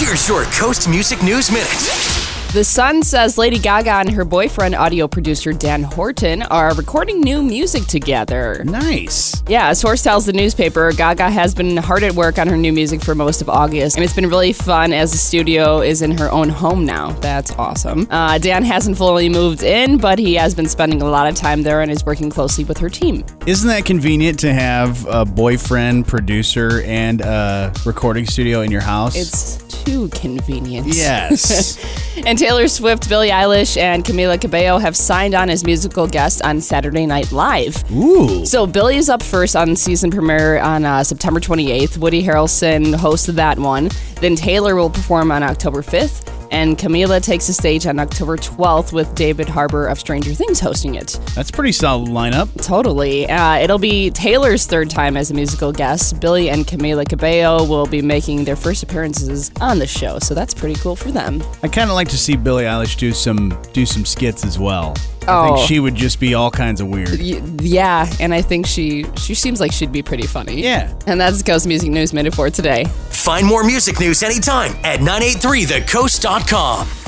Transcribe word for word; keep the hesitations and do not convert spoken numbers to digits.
Here's your Coast Music News Minute. The Sun says Lady Gaga and her boyfriend, audio producer Dan Horton, are recording new music together. Nice. Yeah, a source tells the newspaper Gaga has been hard at work on her new music for most of August, and it's been really fun as the studio is in her own home now. That's awesome. Uh, Dan hasn't fully moved in, but he has been spending a lot of time there and is working closely with her team. Isn't that convenient to have a boyfriend, producer, and a recording studio in your house? It's too convenient. Yes. And Taylor Swift, Billie Eilish, and Camila Cabello have signed on as musical guests on Saturday Night Live. Ooh. So Billie is up first on season premiere on uh, September twenty-eighth. Woody Harrelson hosted that one. Then Taylor will perform on October fifth. And Camila takes the stage on October twelfth with David Harbour of Stranger Things hosting it. That's a pretty solid lineup. Totally. Uh, it'll be Taylor's third time as a musical guest. Billie and Camila Cabello will be making their first appearances on the show, so that's pretty cool for them. I kind of like to see Billie Eilish do some do some skits as well. I Oh. think she would just be all kinds of weird. Y- yeah, and I think she she seems like she'd be pretty funny. Yeah. And that's Coast Music News Minute for today. Find more music news anytime at nine eight three the coast dot com.